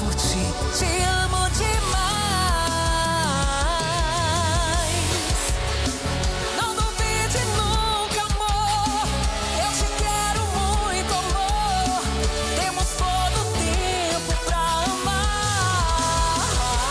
por ti, te amo demais. Não duvide nunca, amor, eu te quero muito, amor. Temos todo o tempo pra amar.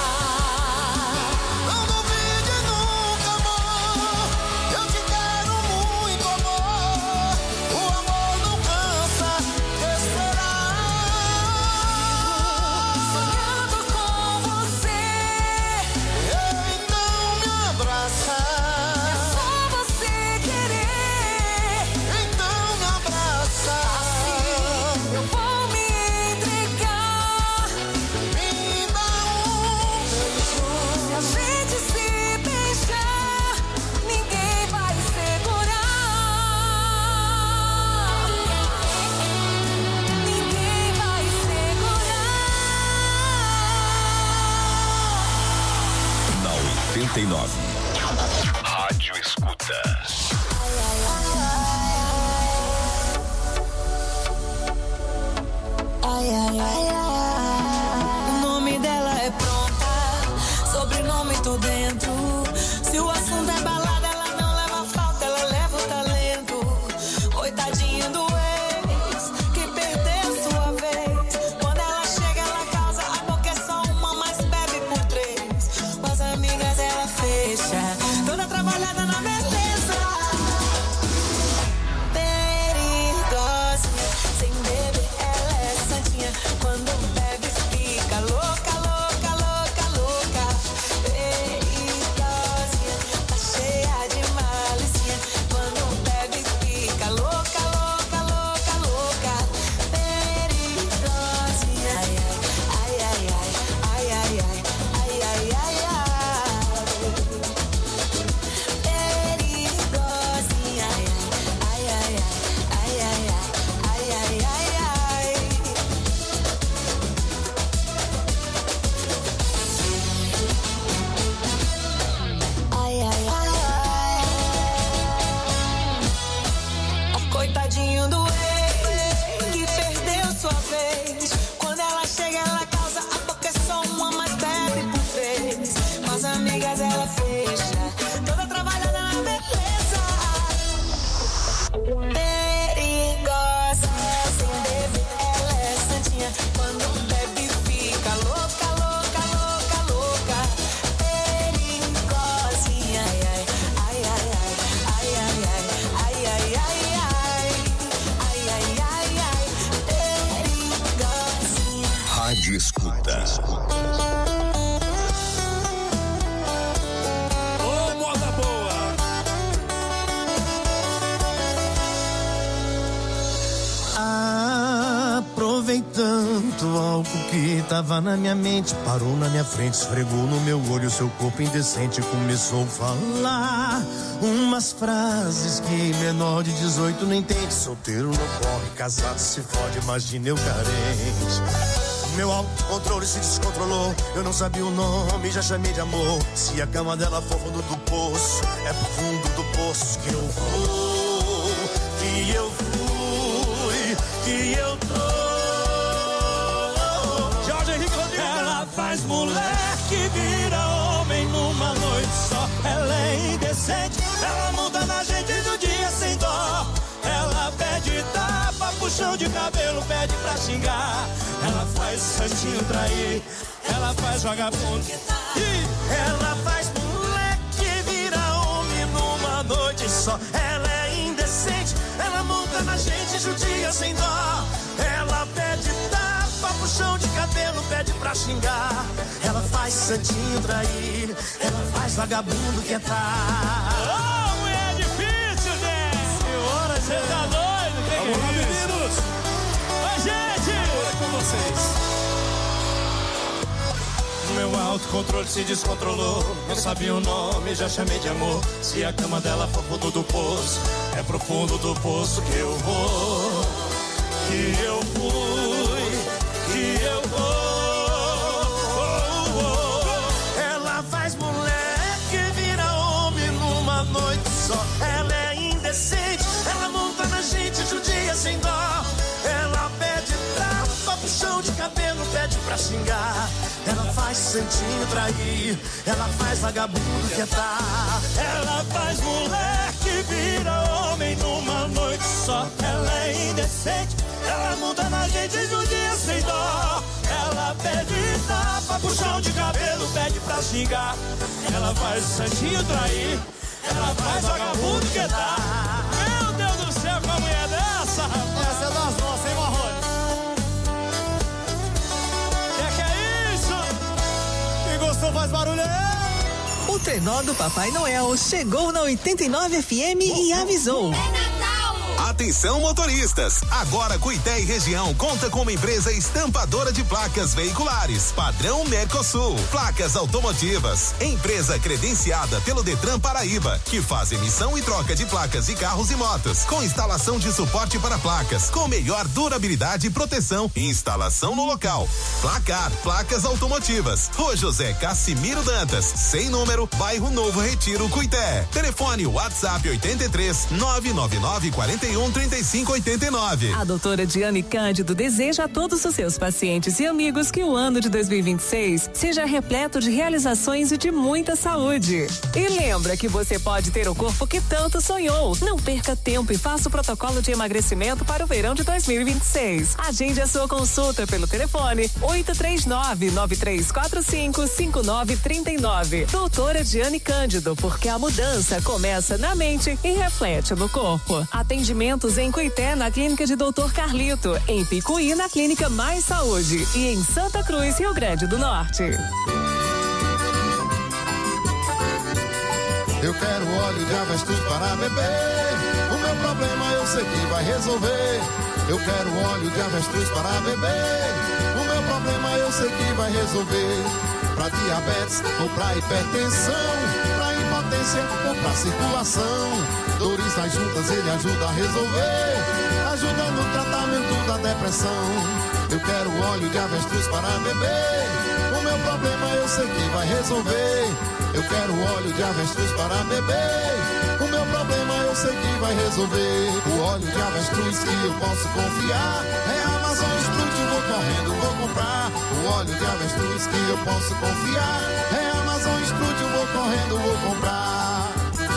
Não duvide nunca, amor, eu te quero muito, amor. O amor não cansa de esperar. Sonhando com você, Então me abraça. é só você querer. Então me abraça. Eu vou me entregar. Me dá beijo. Se a gente se beijar, ninguém vai segurar. Ninguém vai segurar. Na 89. Rádio Escuta. O nome dela é pronta, sobrenome tô dentro. Se o assunto é balada, ela não leva falta, ela leva o talento. Coitadinho do ex, que perdeu sua vez. Quando ela chega, ela causa, a boca é só uma, mas bebe por 3. Com as amigas ela fecha, toda trabalhada na beleza. Perigosa, sem beber ela é santinha. Quando bebe fica louca, louca, louca, louca. Perigosa, tá cheia de malicinha. Quando bebe fica louca, louca, louca, louca. Perigosa, ai, ai, ai, ai, ai, ai, ai, ai, ai, ai, ai. Perigosinha, ai, ai, ai, ai, ai, ai, ai, ai, ai, ai. Ai, ai, ai, ai. Coitadinho do ex, que perdeu sua vez. Quando ela chega, ela causa, a boca é só uma, mas bebe por 3. Com as amigas ela fecha, toda trabalhada na beleza. Perigosa, sem beber ela é santinha. Quando bebe fica louca, louca, louca, louca. Perigosinha, ai, ai, ai, ai, ai, ai, ai, ai, ai, ai, ai, ai, ai, ai, ai, perigosinha. Rádio Escuta. Ô, moda boa! Aproveitando algo que tava na minha mente, parou na minha frente, esfregou no meu olho, seu corpo indecente começou a falar umas frases que menor de 18 não entende. Solteiro não corre, casado se fode, imagina eu carente. Meu autocontrole se descontrolou, eu não sabia o nome, já chamei de amor. Se a cama dela for fundo do poço, é pro fundo do poço que eu vou, que eu fui, que eu tô. Jorge Henrique Rodrigues. Ela faz moleque vira homem numa noite só. Ela é indecente, ela muda na gente do dia sem dó. Ela pede tapa, puxão de cabelo, pede pra xingar. Ela faz santinho trair, ela faz vagabundo. E ela faz moleque vira homem numa noite só. Ela é indecente, ela monta na gente judia sem dó. Ela pede tapa, puxão de cabelo, pede pra xingar. Ela faz santinho trair, ela faz vagabundo que tá. Ô, mulher difícil, gente! Senhora, Você tá doido? Que vamos lá, é isso? meninos! Oi, gente! Agora é com vocês. Meu autocontrole se descontrolou, não sabia o nome, já chamei de amor. Se a cama dela for fundo do poço, é pro fundo do poço que eu vou, que eu fui, que eu vou. Ela faz moleque vira homem numa noite só. Ela é indecente, ela monta na gente judia sem dó. Ela pede tapa, puxão de cabelo, pede pra xingar, ela faz santinho trair, ela faz vagabundo quietar. Ela faz moleque vira homem numa noite só. Ela é indecente, ela muda na gente no dia sem dó. Ela pede tapa, puxão de cabelo, pede pra xingar. Ela faz santinho trair, ela faz vagabundo quietar. Meu Deus do céu, como é dessa, rapaz? Essa é das nossas, hein, Marrone? Que é isso? Quem gostou faz barulho aí. O trenó do Papai Noel chegou na 89 FM e avisou. Atenção motoristas, agora Cuité e região conta com uma empresa estampadora de placas veiculares, padrão Mercosul, placas automotivas, empresa credenciada pelo Detran Paraíba, que faz emissão e troca de placas de carros e motos, com instalação de suporte para placas, com melhor durabilidade e proteção, instalação no local. Placar, placas automotivas, Rua José Cassimiro Dantas, sem número, bairro Novo Retiro, Cuité. Telefone WhatsApp 83 999 41 3589. A doutora Diane Cândido deseja a todos os seus pacientes e amigos que o ano de 2026 seja repleto de realizações e de muita saúde. E lembra que você pode ter o corpo que tanto sonhou. Não perca tempo e faça o protocolo de emagrecimento para o verão de 2026. Agende a sua consulta pelo telefone 839-9345-5939. Doutora Diane Cândido, porque a mudança começa na mente e reflete no corpo. Atendimentos em Cuité, na Clínica de Dr. Carlito, em Picuí, na Clínica Mais Saúde e em Santa Cruz, Rio Grande do Norte. Eu quero óleo de avestruz para beber, o meu problema eu sei que vai resolver. Eu quero óleo de avestruz para beber, o meu problema eu sei que vai resolver. Pra diabetes ou pra hipertensão, pra impotência ou pra circulação, dores nas juntas ele ajuda a resolver, ajuda no tratamento da depressão. Eu quero óleo de avestruz para beber, o meu problema eu sei que vai resolver. Eu quero óleo de avestruz para beber, o meu problema eu sei que vai resolver. O óleo de avestruz que eu posso confiar é a Amazon Strut, vou correndo, vou comprar. O óleo de avestruz que eu posso confiar é a Amazon Strut, vou correndo, vou comprar.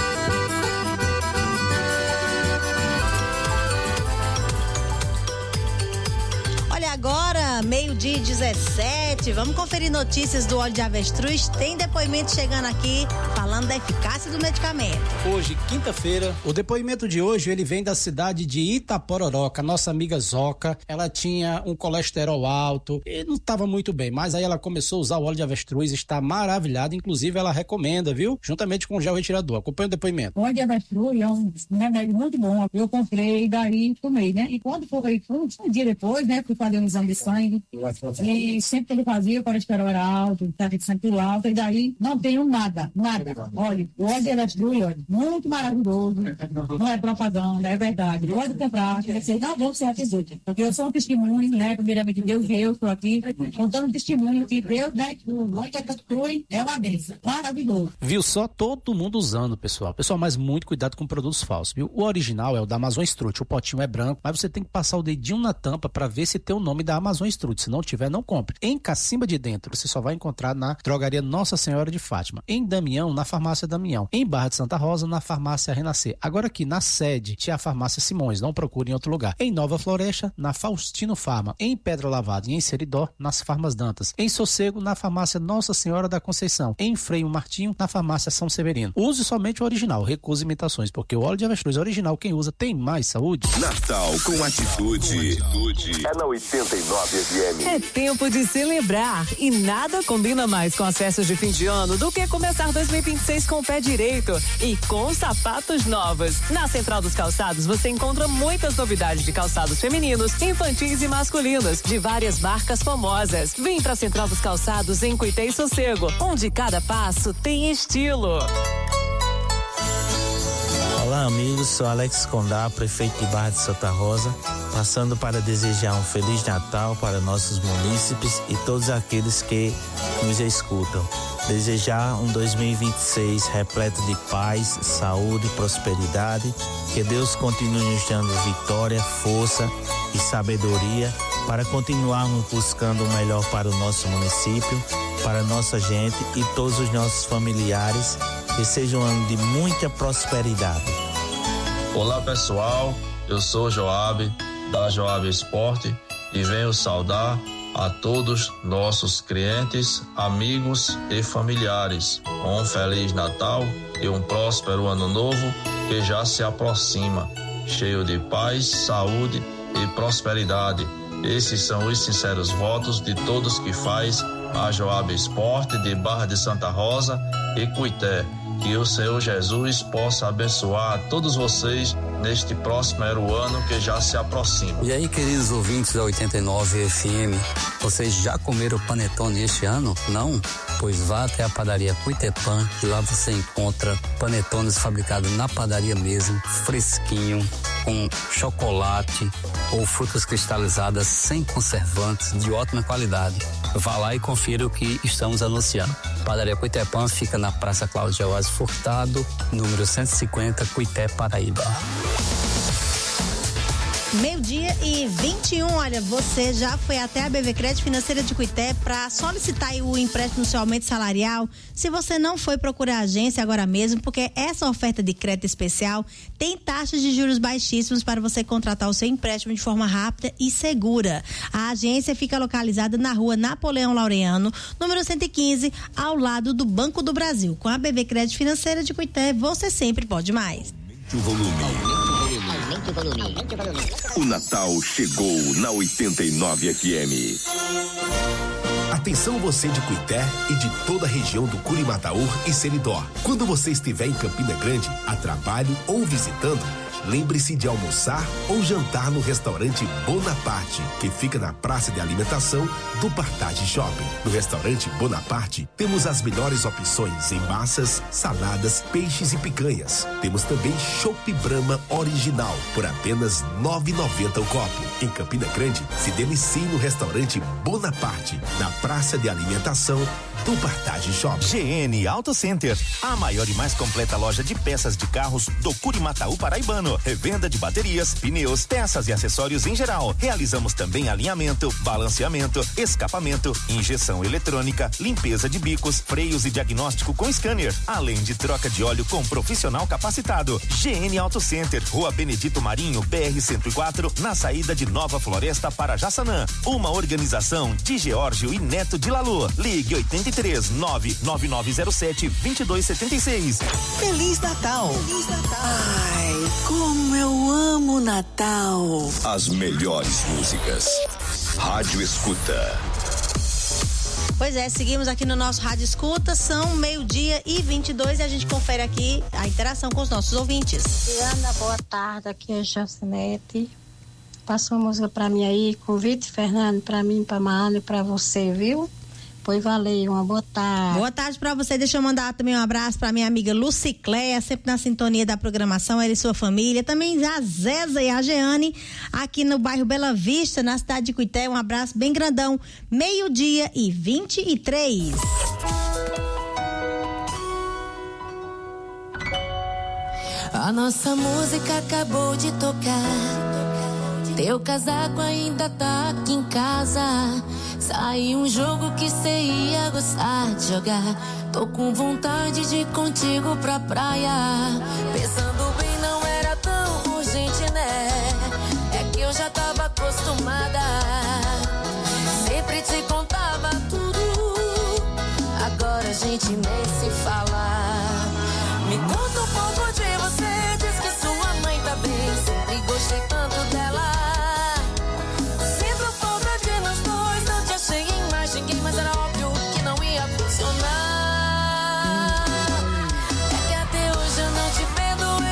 Agora, meio-dia 17, vamos conferir notícias do óleo de avestruz. Tem depoimento chegando aqui falando da eficácia do medicamento. Hoje, quinta-feira, o depoimento de hoje, ele vem da cidade de Itapororoca. Nossa amiga Zoca, ela tinha um colesterol alto e não estava muito bem, mas aí ela começou a usar o óleo de avestruz, está maravilhada, inclusive ela recomenda, viu? Juntamente com o gel retirador. Acompanha o depoimento. O óleo de avestruz é um remédio muito bom. Eu comprei e daí tomei, né? E quando foi um dia depois, né, fui fazer um exame de sangue e sempre que ele fazia o colesterol era alto, estava sempre alto, e daí não tenho nada. Olha, o óleo de avestruz, muito maravilhoso, não é propaganda, é verdade. Pode comprar, vocês não vão ser atitude, porque eu sou um testemunho, né, primeiramente Deus, eu estou aqui contando testemunho que Deus, né, o óleo de avestruz é uma bênção, maravilhoso. Viu só? Todo mundo usando, pessoal, mas muito cuidado com produtos falsos, viu? O original é o da Amazon Strut, o potinho é branco, mas você tem que passar o dedinho na tampa para ver se tem o nome da Amazon Strut. Se não tiver, não compre. Em Cacimba de Dentro, você só vai encontrar na drogaria Nossa Senhora de Fátima. Em Damião, na farmácia Damião. Em Barra de Santa Rosa, na farmácia Renascer. Agora aqui na sede, tinha a farmácia Simões. Não procure em outro lugar. Em Nova Floresta, na Faustino Farma. Em Pedra Lavada e em Seridó, nas farmas Dantas. Em Sossego, na farmácia Nossa Senhora da Conceição. Em Freio Martinho, na farmácia São Severino. Use somente o original. Recuse imitações, porque o óleo de avestruz original, quem usa tem mais saúde. Natal com atitude. É na 89 FM. É tempo de celebrar e nada combina mais com as festas de fim de ano do que começar 2026 com o pé direito e com sapatos novos. Na Central dos Calçados você encontra muitas novidades de calçados femininos, infantis e masculinos, de várias marcas famosas. Vem pra Central dos Calçados em Cuité e Sossego, onde cada passo tem estilo. Olá amigos, sou Alex Condá, prefeito de Barra de Santa Rosa, passando para desejar um Feliz Natal para nossos munícipes e todos aqueles que nos escutam. Desejar um 2026 repleto de paz, saúde e prosperidade, que Deus continue nos dando vitória, força e sabedoria para continuarmos buscando o melhor para o nosso município, para a nossa gente e todos os nossos familiares. Que seja um ano de muita prosperidade. Olá pessoal, eu sou Joab, da Joab Esporte, e venho saudar a todos nossos clientes, amigos e familiares. Um Feliz Natal e um próspero Ano Novo que já se aproxima, cheio de paz, saúde e prosperidade. Esses são os sinceros votos de todos que faz a Joab Esporte de Barra de Santa Rosa e Cuité. Que o Senhor Jesus possa abençoar a todos vocês neste próximo ano que já se aproxima. E aí, queridos ouvintes da 89 FM, vocês já comeram panetone este ano? Não? Pois vá até a padaria Cuitepan, que lá você encontra panetones fabricados na padaria mesmo, fresquinho, com chocolate ou frutas cristalizadas sem conservantes, de ótima qualidade. Vá lá e confira o que estamos anunciando. Padaria Cuitepan fica na Praça Cláudio Alves Furtado, número 150, Cuité, Paraíba. 12:21, olha, você já foi até a BV Crédito Financeira de Cuité para solicitar o empréstimo no seu aumento salarial? Se você não foi, procurar a agência agora mesmo, porque essa oferta de crédito especial tem taxas de juros baixíssimos para você contratar o seu empréstimo de forma rápida e segura. A agência fica localizada na rua Napoleão Laureano, número 115, ao lado do Banco do Brasil. Com a BV Crédito Financeira de Cuité, você sempre pode mais. O volume. Aumente o volume. O Natal chegou na 89 FM. Atenção você de Cuité e de toda a região do Curimataú e Seridó. Quando você estiver em Campina Grande, a trabalho ou visitando, lembre-se de almoçar ou jantar no restaurante Bonaparte, que fica na praça de alimentação do Partage Shopping. No restaurante Bonaparte, temos as melhores opções em massas, saladas, peixes e picanhas. Temos também Chopp Brahma original, por apenas R$ 9,90 o copo. Em Campina Grande, se delicie no restaurante Bonaparte, na praça de alimentação do Partage Shopping. GN Auto Center, a maior e mais completa loja de peças de carros do Curimataú paraibano. Revenda de baterias, pneus, peças e acessórios em geral. Realizamos também alinhamento, balanceamento, escapamento, injeção eletrônica, limpeza de bicos, freios e diagnóstico com scanner, além de troca de óleo com profissional capacitado. GN Auto Center, Rua Benedito Marinho, BR-104, na saída de Nova Floresta para Jaçanã. Uma organização de Geórgio e Neto de Lalu. Ligue 83-99907-2276. Feliz Natal! Feliz Natal! Ai, como eu amo Natal! As melhores músicas. Rádio Escuta. Pois é, seguimos aqui no nosso Rádio Escuta, são 12:22 e a gente confere aqui a interação com os nossos ouvintes. Diana, boa tarde, aqui é Jacinete. Passa uma música pra mim aí, convite Fernando, pra mim, pra Maana e pra você, viu? Pois valeu, uma boa tarde. Boa tarde pra você, deixa eu mandar também um abraço pra minha amiga Lucicléia, sempre na sintonia da programação, ela e sua família, também a Zéza e a Jeane, aqui no bairro Bela Vista, na cidade de Cuité, um abraço bem grandão, 12:23. A nossa música acabou de tocar, teu casaco ainda tá aqui em casa. Saiu um jogo que cê ia gostar de jogar. Tô com vontade de ir contigo pra praia. Pensando bem, não era tão urgente, né? É que eu já tava acostumada. Sempre te contava tudo. Agora a gente nem se fala. Me conta um pouco de você. Diz que sua mãe tá bem. Sempre gostei tanto dela. Mas era óbvio que não ia funcionar. É que até hoje eu não te perdoei.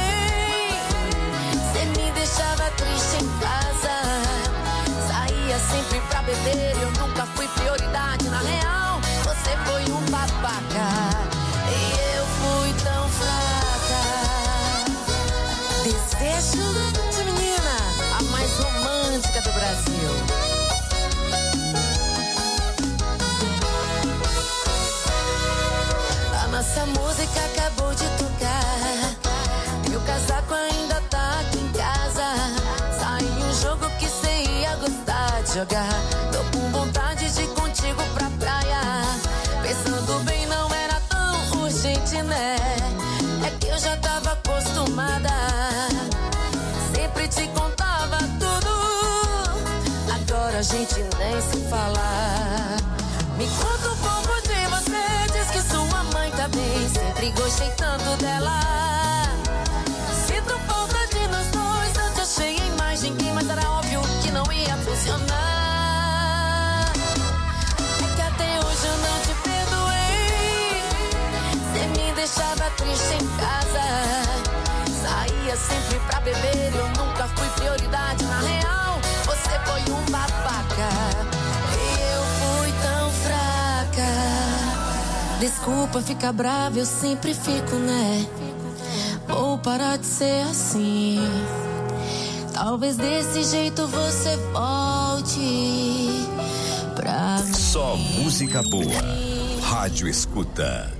jogar. Tô com vontade de ir contigo pra praia. Pensando bem, não era tão urgente, né? É que eu já tava acostumada. Sempre te contava tudo. Agora a gente nem se fala. Me conta um pouco de você. Diz que sua mãe tá bem. Sempre gostei tanto dela. Sinto falta de nós dois. Antes achei em mais ninguém, mas era óbvio que não ia funcionar. É que até hoje eu não te perdoei. Você me deixava triste em casa. Saía sempre pra beber. Eu nunca fui prioridade. Na real, você foi um babaca. E eu fui tão fraca. Desculpa ficar brava, eu sempre fico, né? Vou parar de ser assim. Talvez desse jeito você volte pra mim. Só música boa. Rádio Escuta.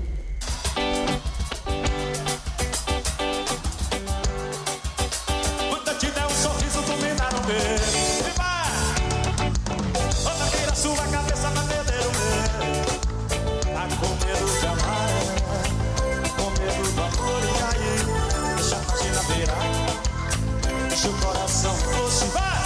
Quando te der um sorriso, tu me dá um beijo. E vai! Outra vira sua cabeça pra perder o medo. Tá com medo de amar, com medo do amor. E aí, deixa a página virar. Deixa o coração fosse, vai!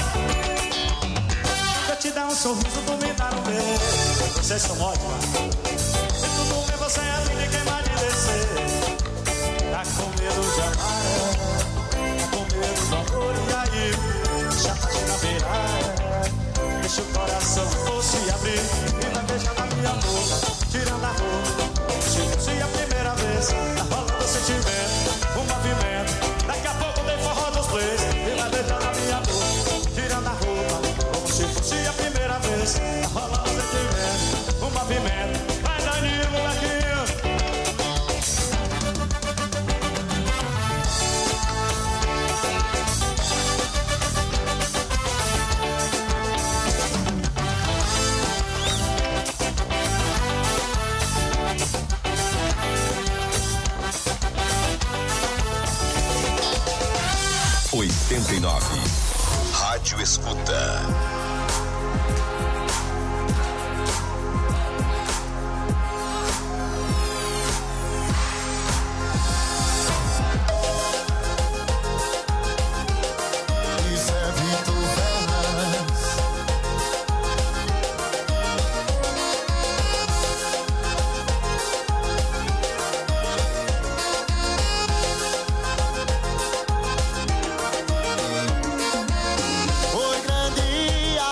Eu te dar um sorriso, tu me dá um beijo. Vocês são ótimas. E tudo bem, você é linda e quem vai me descer. Tá com medo de amar, tá com medo do amor. E aí, deixa a página virar. Deixa o coração fosse abrir. E vai beijar na minha boca, tirando a roupa. Se fosse a primeira vez, tá rolando o sentimento, o movimento. Daqui a pouco tem forró dos plays. E vai beijar na minha boca, tirando a roupa. Como se fosse a primeira vez, tá rolando o sentimento, o movimento. Vai, Daninho, molequinho. Rádio Escuta. Oi, grande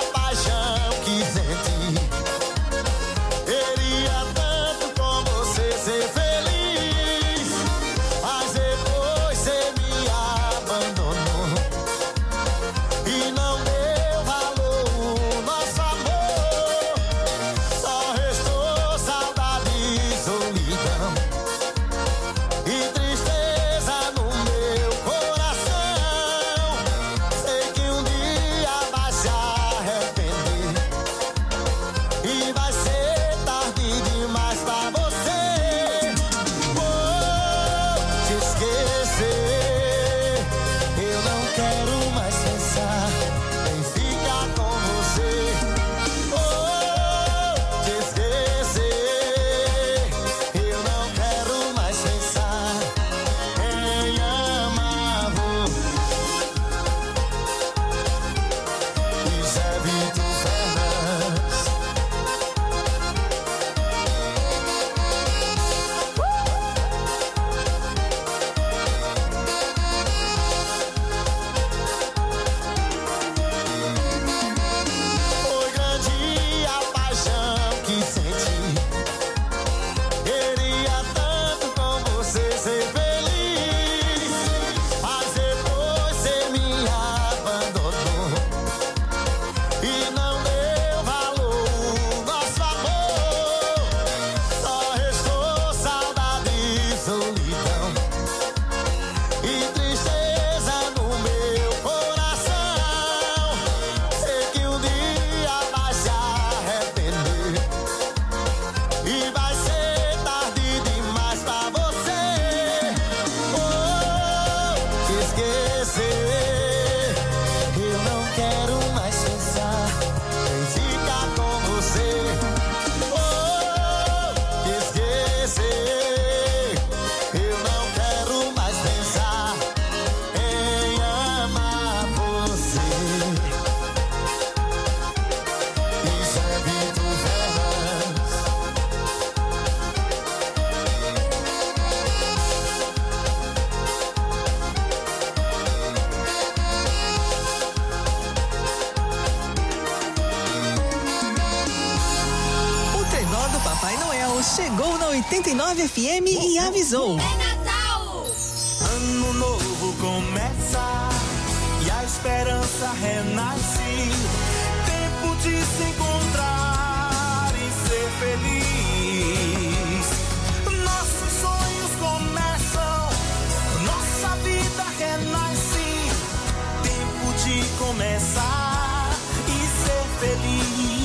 chegou na 89 FM e avisou. É Natal! Ano novo começa e a esperança renasce. Tempo de se encontrar e ser feliz. Nossos sonhos começam, nossa vida renasce. Tempo de começar e ser feliz.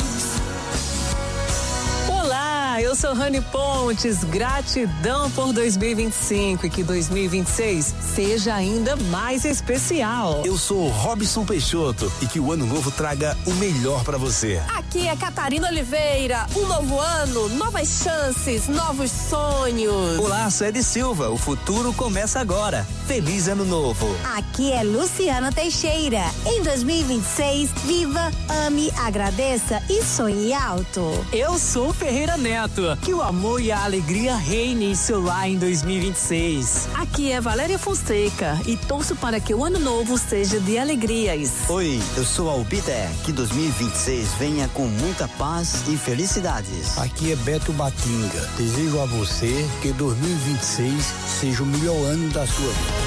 Olá, eu sou Rani Pontes, gratidão por 2025 e que 2026 seja ainda mais especial. Eu sou Robson Peixoto e que o ano novo traga o melhor pra você. Aqui é Catarina Oliveira, um novo ano, novas chances, novos sonhos. Olá, sou Ed Silva, o futuro começa agora. Feliz ano novo. Aqui é Luciana Teixeira. Em 2026, viva, ame, agradeça e sonhe alto. Eu sou Ferreira Neto. Que o amor e a alegria reinem em seu lar em 2026. Aqui é Valéria Fonseca e torço para que o ano novo seja de alegrias. Oi, eu sou Albiter. Que 2026 venha com muita paz e felicidades. Aqui é Beto Batinga. Desejo a você que 2026 seja o melhor ano da sua vida.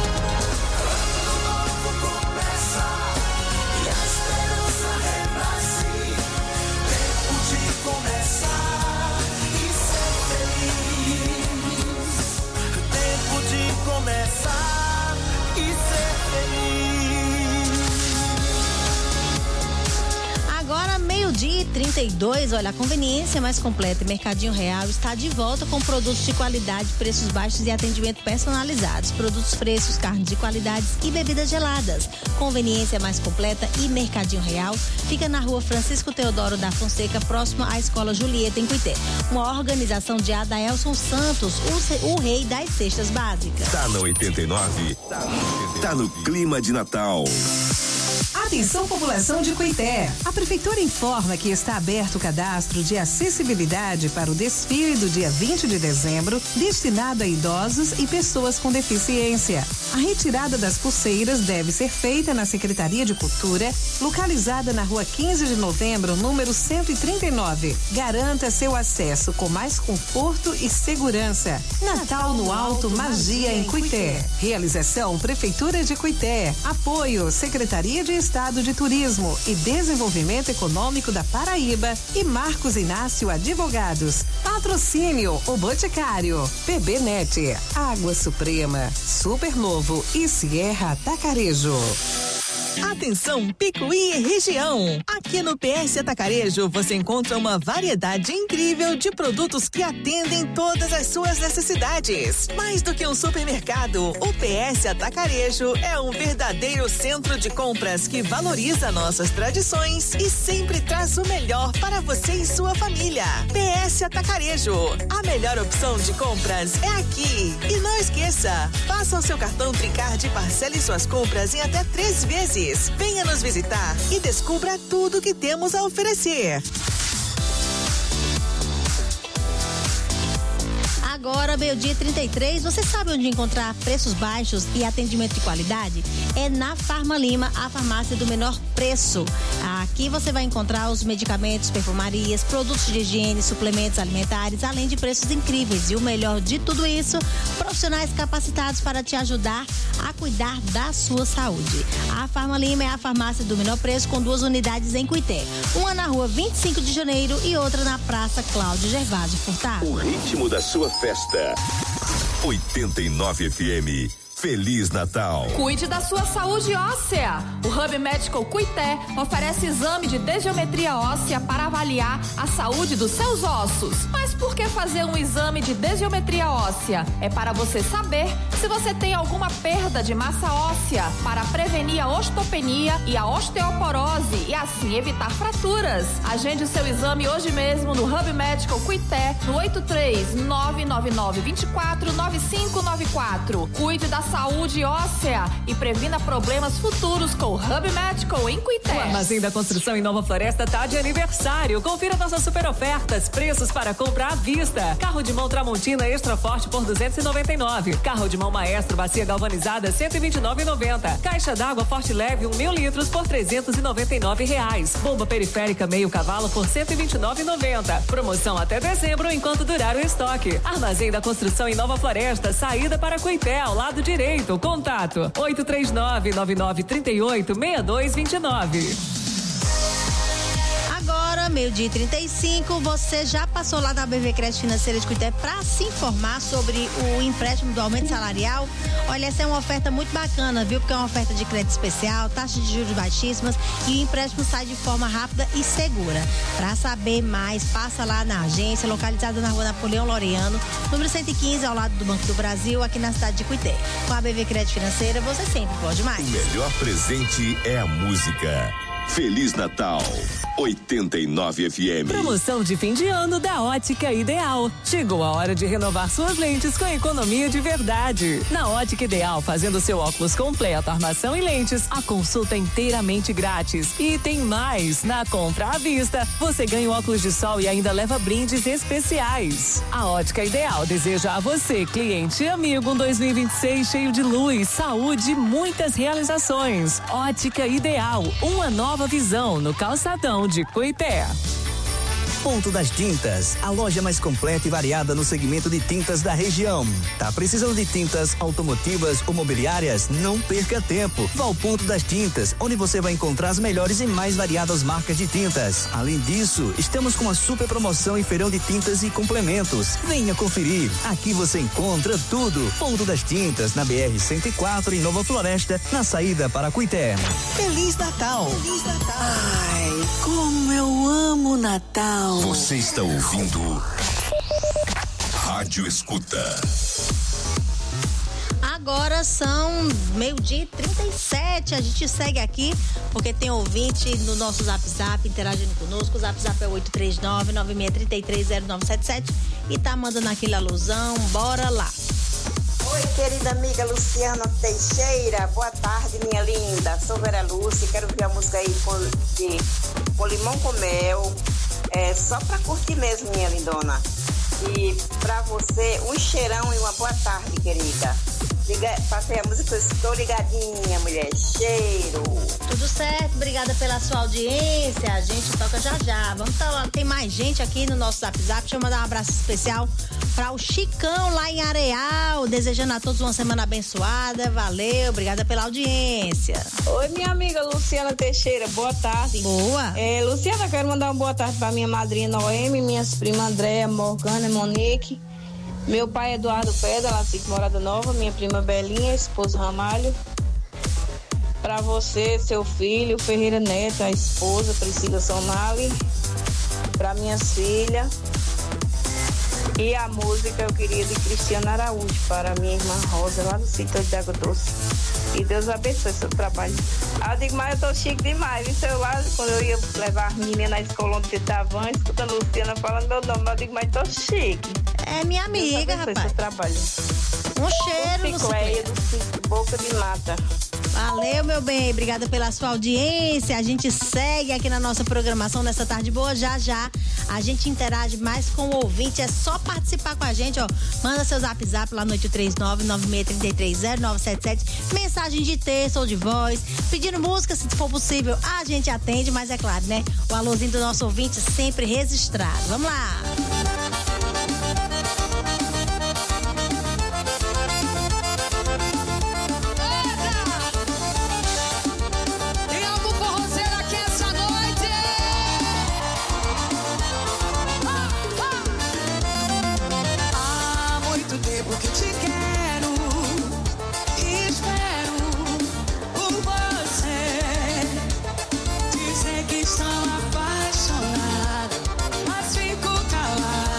Meio-dia 32, olha, a conveniência mais completa e Mercadinho Real está de volta com produtos de qualidade, preços baixos e atendimento personalizados. Produtos frescos, carnes de qualidades e bebidas geladas. Conveniência mais completa e Mercadinho Real fica na rua Francisco Teodoro da Fonseca, próximo à Escola Julieta, em Cuité. Uma organização de Adaelson Santos, o rei das cestas básicas. Tá na 89, tá no clima de Natal. Atenção, população de Cuité. A Prefeitura informa que está aberto o cadastro de acessibilidade para o desfile do dia 20 de dezembro, destinado a idosos e pessoas com deficiência. A retirada das pulseiras deve ser feita na Secretaria de Cultura, localizada na Rua 15 de Novembro, número 139. Garanta seu acesso com mais conforto e segurança. Natal no Alto, magia em Cuité. Realização Prefeitura de Cuité. Apoio Secretaria de Estado de Turismo e Desenvolvimento Econômico da Paraíba e Marcos Inácio Advogados. Patrocínio O Boticário, PBNet, Água Suprema, Supernovo e Sierra Atacarejo. Atenção, Picuí e região. Aqui no PS Atacarejo você encontra uma variedade incrível de produtos que atendem todas as suas necessidades. Mais do que um supermercado, o PS Atacarejo é um verdadeiro centro de compras que valoriza nossas tradições e sempre traz o melhor para você e sua família. PS Atacarejo, a melhor opção de compras é aqui. E não esqueça, faça o seu cartão Tricard e parcele suas compras em até 3 vezes. Venha nos visitar e descubra tudo que temos a oferecer. Agora, meio-dia 33, você sabe onde encontrar preços baixos e atendimento de qualidade? É na Farma Lima, a farmácia do menor preço. Aqui você vai encontrar os medicamentos, perfumarias, produtos de higiene, suplementos alimentares, além de preços incríveis. E o melhor de tudo isso, profissionais capacitados para te ajudar a cuidar da sua saúde. A Farma Lima é a farmácia do menor preço com 2 unidades em Cuité. Uma na rua 25 de janeiro e outra na Praça Cláudio Gervásio Furtado. O ritmo da sua festa. 89 FM. Feliz Natal. Cuide da sua saúde óssea. O Hub Medical Cuité oferece exame de desgeometria óssea para avaliar a saúde dos seus ossos. Mas por que fazer um exame de desgeometria óssea? É para você saber se você tem alguma perda de massa óssea, para prevenir a osteopenia e a osteoporose e assim evitar fraturas. Agende o seu exame hoje mesmo no Hub Medical Cuité no 83 999 24 9594. Cuide da saúde óssea e previna problemas futuros com o Hub Medical em Cuité. O Armazém da Construção em Nova Floresta tá de aniversário. Confira nossas super ofertas, preços para comprar à vista. Carro de mão Tramontina Extra Forte por 299. Carro de mão Maestro Bacia Galvanizada 129,90. Caixa d'água Forte Leve 1.000 litros por R$399. Bomba periférica meio cavalo por R$129,90. Promoção até dezembro enquanto durar o estoque. Armazém da Construção em Nova Floresta, saída para Cuité, ao lado direito. Contato 839-9938-6229. Agora, 12:35, você já passou lá na BV Crédito Financeira de Cuité para se informar sobre o empréstimo do aumento salarial? Olha, essa é uma oferta muito bacana, viu? Porque é uma oferta de crédito especial, taxas de juros baixíssimas e o empréstimo sai de forma rápida e segura. Para saber mais, passa lá na agência, localizada na rua Napoleão Laureano, número 115, ao lado do Banco do Brasil, aqui na cidade de Cuité. Com a BV Crédito Financeira, você sempre pode mais. O melhor presente é a música. Feliz Natal, 89 FM. Promoção de fim de ano da Ótica Ideal. Chegou a hora de renovar suas lentes com economia de verdade. Na Ótica Ideal, fazendo seu óculos completo, armação e lentes, a consulta é inteiramente grátis. E tem mais, na compra à vista, você ganha um óculos de sol e ainda leva brindes especiais. A Ótica Ideal deseja a você, cliente e amigo, um 2026 cheio de luz, saúde e muitas realizações. Ótica Ideal, uma nova visão no calçadão de Cuité. Ponto das Tintas, a loja mais completa e variada no segmento de tintas da região. Tá precisando de tintas automotivas ou mobiliárias? Não perca tempo. Vá ao Ponto das Tintas, onde você vai encontrar as melhores e mais variadas marcas de tintas. Além disso, estamos com uma super promoção em feirão de tintas e complementos. Venha conferir. Aqui você encontra tudo. Ponto das Tintas, na BR-104, em Nova Floresta, na saída para Cuité. Feliz Natal! Feliz Natal! Ai, como eu amo Natal! Você está ouvindo Rádio Escuta. Agora são 12:37. A gente segue aqui porque tem ouvinte no nosso Zap interagindo conosco. O Zap é 839-9633-0977 e tá mandando aquele alusão. Bora lá. Oi, querida amiga Luciana Teixeira. Boa tarde, minha linda. Sou Vera Lúcia. Quero ouvir a música aí com limão com mel. É só pra curtir mesmo, minha lindona. E pra você, um cheirão e uma boa tarde, querida. Passei a música, eu estou ligadinha, mulher. Cheiro. Tudo certo, obrigada pela sua audiência. A gente toca já já. Vamos lá, tem mais gente aqui no nosso Zap. Deixa eu mandar um abraço especial para o Chicão lá em Areal, desejando a todos uma semana abençoada. Valeu, obrigada pela audiência. Oi, minha amiga Luciana Teixeira, boa tarde. Boa. Luciana, quero mandar uma boa tarde para minha madrinha Noemi, minhas primas Andréa, Morgana e Monique. Meu pai Eduardo Pedra, lá de Morada Nova, minha prima Belinha, esposa Ramalho. Para você, seu filho, Ferreira Neto, a esposa Priscila Sonali. Para minhas filhas. E a música eu queria de Cristiana Araújo, para minha irmã Rosa, lá no sítio de Água Doce. E Deus abençoe seu trabalho. Eu digo, mas eu tô chique demais. Vi seu lado, quando eu ia levar as meninas na escola onde você tava antes, escutando a Luciana falando meu nome, eu digo, mas tô chique. É minha amiga, rapaz. Seu trabalho. Um cheiro, Luciana. Boca de mata. Valeu, meu bem. Obrigada pela sua audiência. A gente segue aqui na nossa programação nessa tarde boa. Já a gente interage mais com o ouvinte. É só participar com a gente, ó. Manda seu zap lá no 839-9633-0977. Mensagem de texto ou de voz. Pedindo música, se for possível, a gente atende. Mas é claro, né? O alôzinho do nosso ouvinte sempre registrado. Vamos lá. Apaixonado, mas fico calado.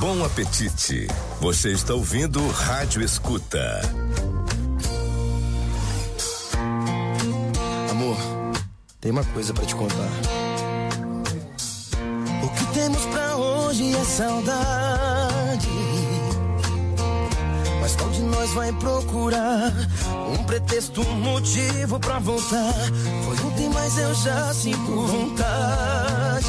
bom apetite. Você está ouvindo Rádio Escuta. Amor, tem uma coisa pra te contar. O que temos pra hoje é saudade. Mas qual de nós vai procurar um pretexto, um motivo pra voltar? Foi ontem, mas eu já sinto vontade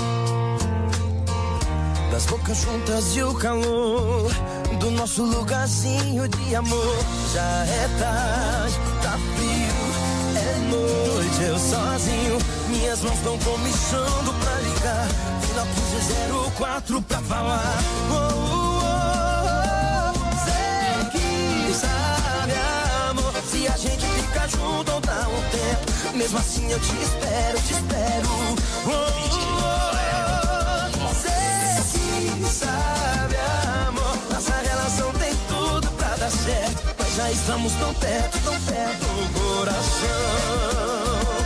das bocas juntas e o calor do nosso lugarzinho de amor. Já é tarde, tá frio, é noite, eu sozinho. Minhas mãos estão comichando pra ligar. Final 1504 pra falar. Sei que sabe, amor, se a gente fica junto ou dá um tempo. Mesmo assim eu te espero, te espero. Sabe, amor, nossa relação tem tudo pra dar certo. Mas já estamos tão perto do coração.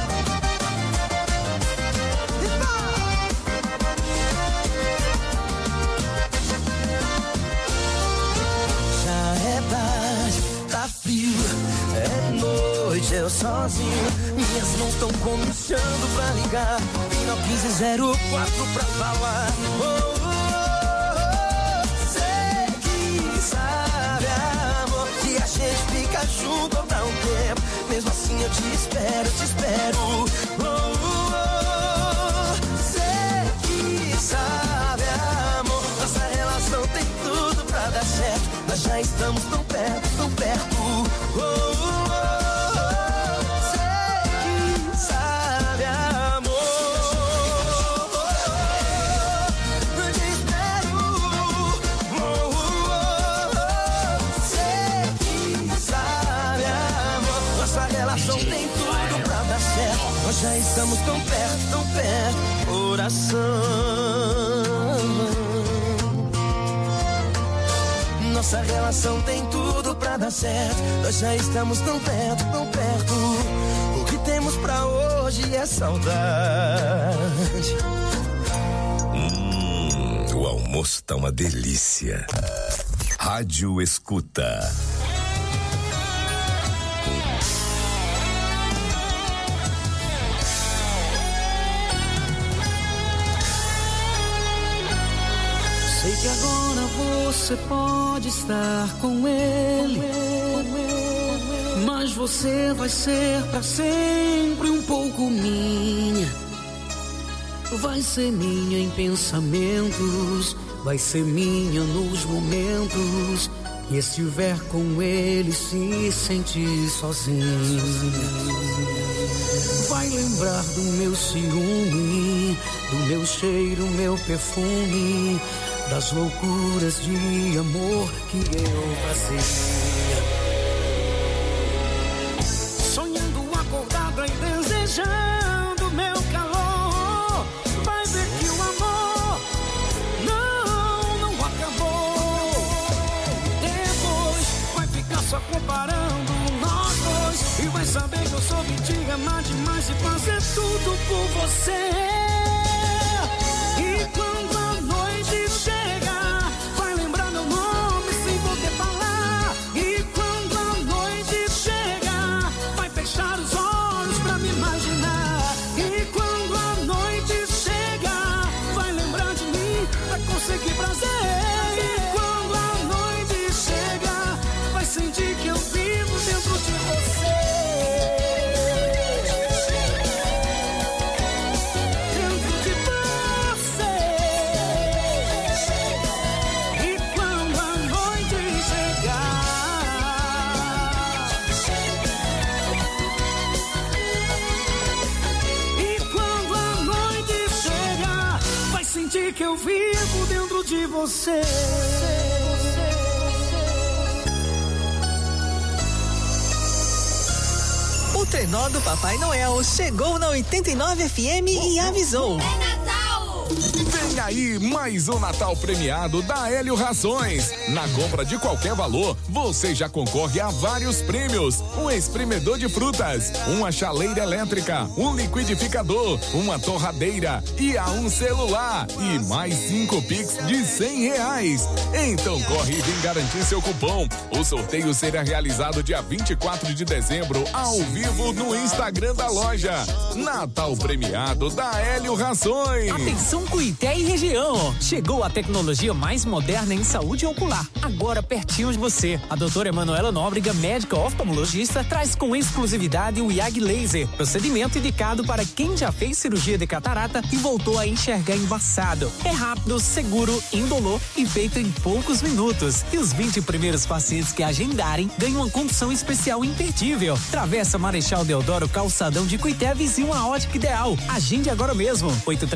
Já é tarde, tá frio, é noite, eu sozinho. Minhas mãos estão começando pra ligar. Final 1504 pra falar. Fica junto ou dá um tempo. Mesmo assim eu te espero, te espero. Sei que sabe, amor, nossa relação tem tudo pra dar certo. Mas já estamos tão perto, tão perto. Sei que sabe, amor, te espero. Relação tem tudo pra dar certo. Nós já estamos tão perto, coração. Nossa relação tem tudo pra dar certo. Nós já estamos tão perto, O que temos pra hoje é saudade. O almoço tá uma delícia. Rádio Escuta. Sei que agora você pode estar com ele, mas você vai ser pra sempre um pouco minha. Vai ser minha em pensamentos, vai ser minha nos momentos que estiver com ele se sentir sozinho. Vai lembrar do meu ciúme, do meu cheiro, meu perfume, das loucuras de amor que eu fazia. Sonhando acordada e desejando meu calor. Vai ver que o amor não acabou. Depois vai ficar só comparando nós dois e vai saber que eu soube te amar demais e fazer tudo por você. E quando a noite chega, vai lembrar meu nome sem poder falar. E quando a noite chega, vai fechar os olhos pra me imaginar. E quando a noite chega, vai lembrar de mim pra conseguir prazer. E quando a noite chega, vai sentir que eu vivo dentro de você. Que eu vivo dentro de você. O trenó do Papai Noel chegou na 89 FM e avisou. É Natal! Vem Vem aí mais um Natal premiado da Hélio Rações. Na compra de qualquer valor, você já concorre a vários prêmios: um espremedor de frutas, uma chaleira elétrica, um liquidificador, uma torradeira e a um celular e mais 5 Pix de R$100. Então corre e vem garantir seu cupom. O sorteio será realizado dia 24 de dezembro ao vivo no Instagram da loja. Natal premiado da Hélio Rações. Atenção Cuité e região. Chegou a tecnologia mais moderna em saúde ocular. Agora pertinho de você. A doutora Emanuela Nóbrega, médica oftalmologista, traz com exclusividade o IAG Laser. Procedimento indicado para quem já fez cirurgia de catarata e voltou a enxergar embaçado. É rápido, seguro, indolor e feito em poucos minutos. E os 20 primeiros pacientes que agendarem ganham uma condição especial imperdível. Travessa Marechal Deodoro, calçadão de Cuité, vizinho à Ótica Ideal. Agende agora mesmo.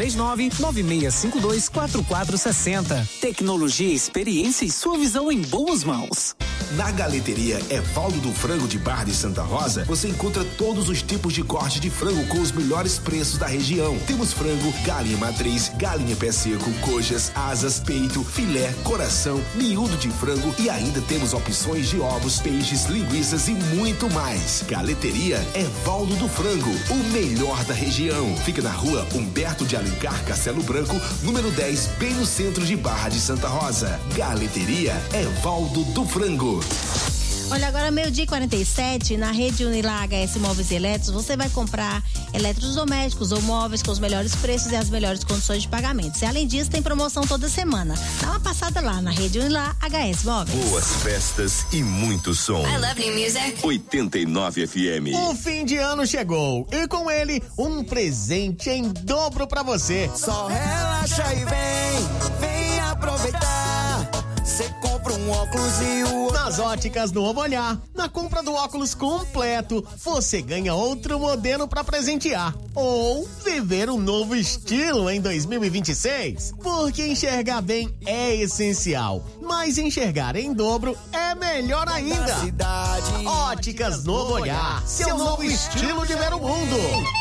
839-9652-4460. Tecnologia, experiência e sua visão em boas mãos. Na Galeteria Evaldo do Frango de Barra de Santa Rosa, você encontra todos os tipos de corte de frango com os melhores preços da região. Temos frango, galinha matriz, galinha pé seco, coxas, asas, peito, filé, coração, miúdo de frango e ainda temos opções de ovos, peixes, linguiças e muito mais. Galeteria Evaldo do Frango, o melhor da região. Fica na rua Humberto de Alencar, Castelo Branco, número 10, bem no centro de Barra de Santa Rosa. Galeteria Evaldo do Frango. Olha, agora 12:47, na rede Unilar HS Móveis e Eletros, você vai comprar eletrodomésticos ou móveis com os melhores preços e as melhores condições de pagamento. E além disso, tem promoção toda semana. Dá uma passada lá na rede Unilar HS Móveis. Boas festas e muito som. I love new music. 89 FM. O fim de ano chegou e com ele um presente em dobro pra você. Só relaxa e vem aproveitar. Você compra um óculos e o outro. Nas Óticas Novo Olhar, na compra do óculos completo, você ganha outro modelo pra presentear. Ou viver um novo estilo em 2026. Porque enxergar bem é essencial, mas enxergar em dobro é melhor ainda. Óticas Novo Olhar, seu novo estilo de ver o mundo.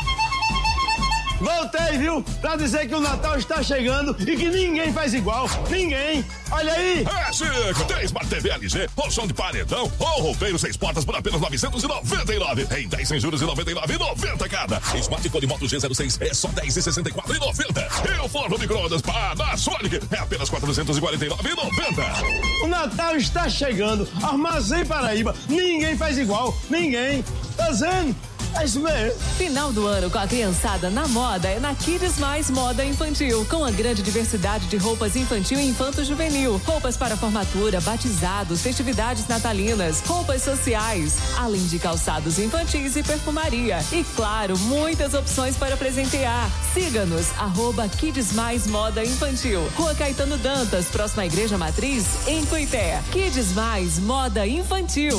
Voltei, viu? Pra dizer que o Natal está chegando e que ninguém faz igual. Ninguém. Olha aí. É, Chico. Tem Smart TV LG, ou som de paredão, ou roupeiro 6 portas por apenas R$999. Em 10 sem juros e R$99,90 cada. Smart Code Moto G06 é só R$10,64,90. E o forno micro-ondas Panasonic é apenas R$449,90. O Natal está chegando. Armazém Paraíba. Ninguém faz igual. Ninguém. Tá vendo? É isso mesmo. Final do ano com a criançada na moda é na Kids Mais Moda Infantil, com a grande diversidade de roupas infantil e infanto-juvenil, roupas para formatura, batizados, festividades natalinas, roupas sociais, além de calçados infantis e perfumaria. E claro, muitas opções para presentear. Siga-nos, @Kids Mais Moda Infantil, Rua Caetano Dantas, próxima à Igreja Matriz, em Cuité. Kids Mais Moda Infantil.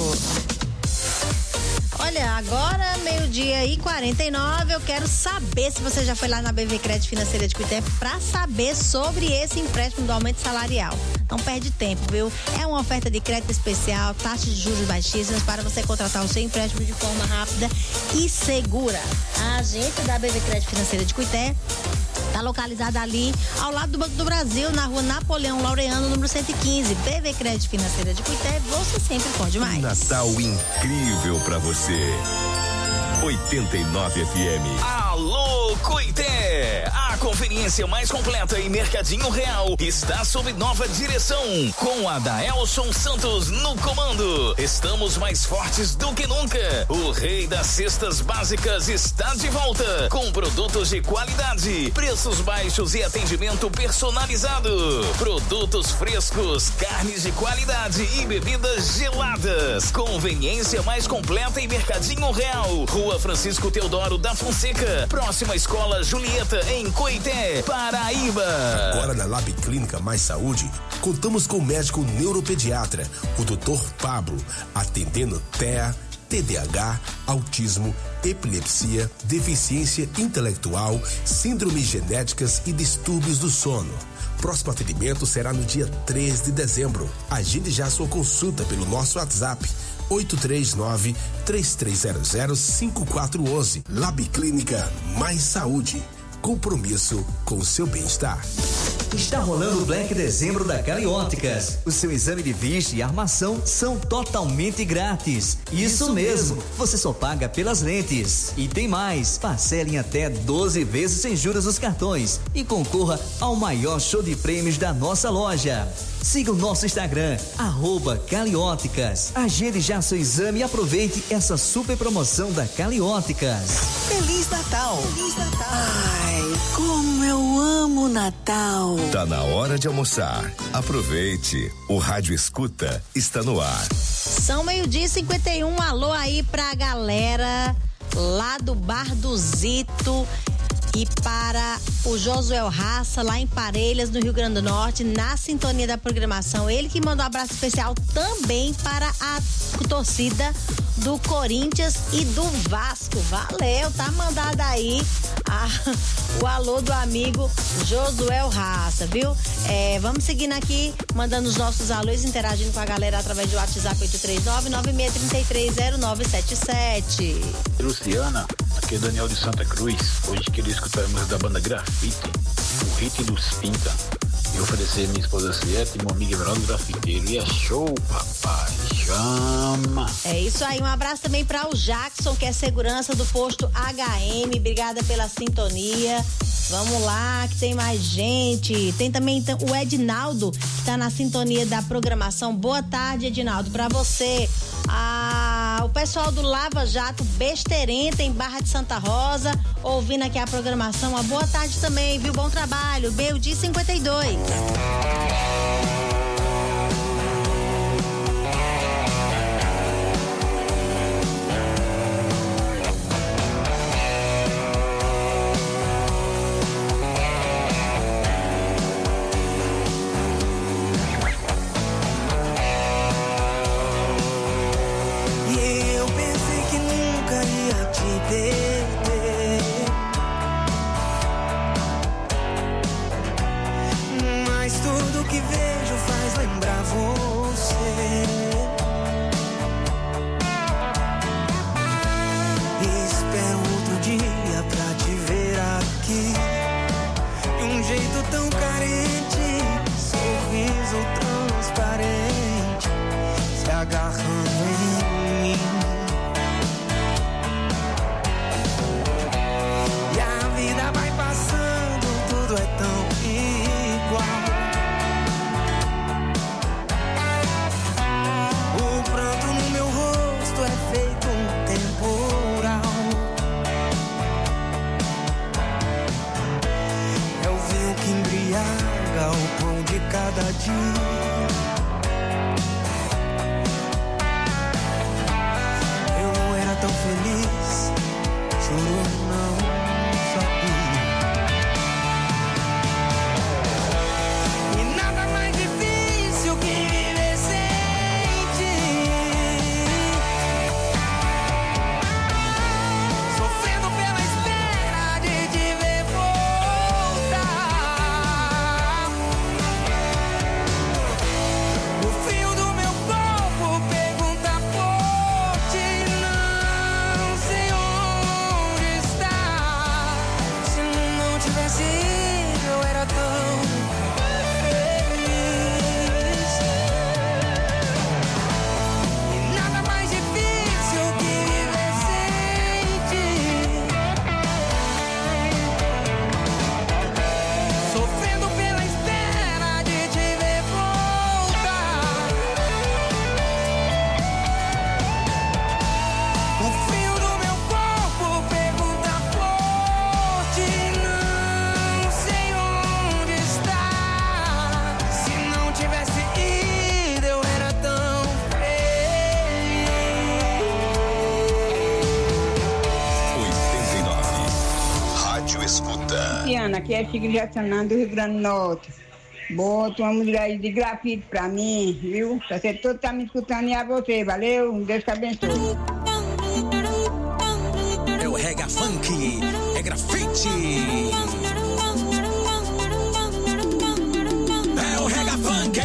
Olha, agora 12:49, eu quero saber se você já foi lá na BV Crédito Financeira de Cuité para saber sobre esse empréstimo do aumento salarial. Não perde tempo, viu? É uma oferta de crédito especial, taxas de juros baixíssimas para você contratar o seu empréstimo de forma rápida e segura. A agência da BV Crédito Financeira de Cuité está localizada ali ao lado do Banco do Brasil, na rua Napoleão Laureano, número 115. BV Crédito Financeira de Cuité, você sempre pode mais. Natal incrível pra você. 89 FM. Alô, Cuité! A conveniência mais completa em Mercadinho Real está sob nova direção, com Adaelson Santos no comando. Estamos mais fortes do que nunca. O rei das cestas básicas está de volta, com produtos de qualidade, preços baixos e atendimento personalizado. Produtos frescos, carnes de qualidade e bebidas geladas. Conveniência mais completa em Mercadinho Real, Rua Francisco Teodoro da Fonseca, próxima à Escola Julieta, em Cuité, Paraíba. Agora na Lab Clínica Mais Saúde, contamos com o médico neuropediatra, o Dr. Pablo, atendendo TEA, TDAH, autismo, epilepsia, deficiência intelectual, síndromes genéticas e distúrbios do sono. Próximo atendimento será no dia 3 de dezembro. Agende já sua consulta pelo nosso WhatsApp 839-3300-5411. Lab Clínica Mais Saúde. Compromisso com o seu bem-estar. Está rolando o Black Dezembro da Calióticas. O seu exame de vista e armação são totalmente grátis. Isso mesmo, você só paga pelas lentes. E tem mais, parcele em até 12 vezes sem juros nos cartões e concorra ao maior show de prêmios da nossa loja. Siga o nosso Instagram, @Calióticas. Agende já seu exame e aproveite essa super promoção da Calióticas. Feliz Natal! Feliz Natal! Ai, como eu amo Natal! Tá na hora de almoçar. Aproveite. O Rádio Escuta está no ar. São 12:51. Alô aí pra galera lá do Bar do Zito. E para o Josuel Raça, lá em Parelhas, no Rio Grande do Norte, na sintonia da programação. Ele que mandou um abraço especial também para a torcida do Corinthians e do Vasco. Valeu, tá mandado aí o alô do amigo Josuel Raça, viu? Vamos seguindo aqui, mandando os nossos alôs, interagindo com a galera através do WhatsApp 839-9633-0977. Luciana, aqui é Daniel de Santa Cruz. Hoje queria escutar a música da banda Grafite, o hit dos Pinta. E oferecer minha esposa Cieta e meu amigo Everaldo Grafiteiro. E é show, papai. Chama. É isso aí, um abraço também para o Jackson, que é segurança do posto HM. Obrigada pela sintonia. Vamos lá, que tem mais gente. Tem também o Edinaldo, que tá na sintonia da programação. Boa tarde, Edinaldo, para você. O pessoal do Lava Jato Besteirenta, em Barra de Santa Rosa, ouvindo aqui a programação. Uma boa tarde também, viu? Bom trabalho. Meio-dia 52. Aqui é Chico Jacionando do Rio Grande do Norte. Bota uma música aí de grafite pra mim, viu? Você todo tá me escutando e a você, valeu? Deus te abençoe. É o Rega Funk, é grafite. É o Rega Funk.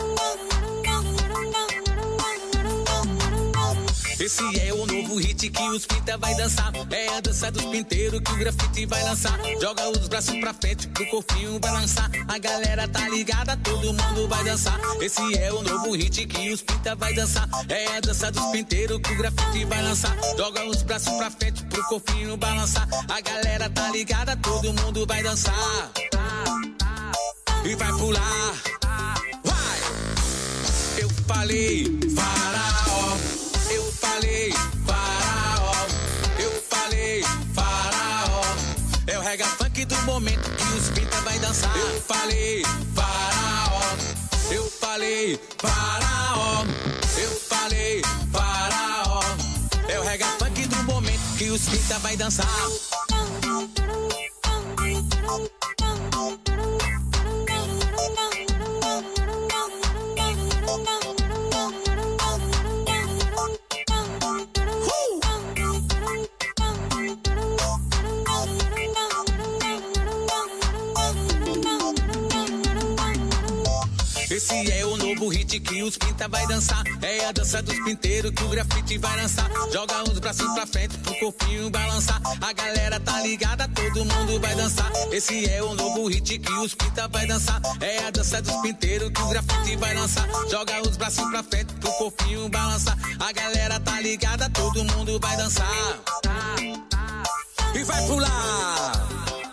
Esse é o novo hit que os pinta vai dançar. É a dança dos pinteiros que o grafite vai lançar. Joga os braços pra frente pro corpinho balançar. A galera tá ligada, todo mundo vai dançar. Esse é o novo hit que os pinta vai dançar. É a dança dos pinteiros que o grafite vai lançar. Joga os braços pra frente pro corpinho balançar. A galera tá ligada, todo mundo vai dançar. E vai pular. Vai! Eu falei faraó. Eu falei faraó. Eu falei faraó. É o reggae funk do momento que os pinta vai dançar. Eu falei faraó. Eu falei faraó. Eu falei faraó. É o reggae funk do momento que os pinta vai dançar. Esse é o novo hit que os pinta vai dançar. É a dança dos pinteiros que o grafite vai lançar. Joga os braços pra frente pro corpinho balançar. A galera tá ligada, todo mundo vai dançar. Esse é o novo hit que os pinta vai dançar. É a dança dos pinteiros que o grafite vai lançar. Joga os braços pra frente pro corpinho balançar. A galera tá ligada, todo mundo vai dançar. E vai pular.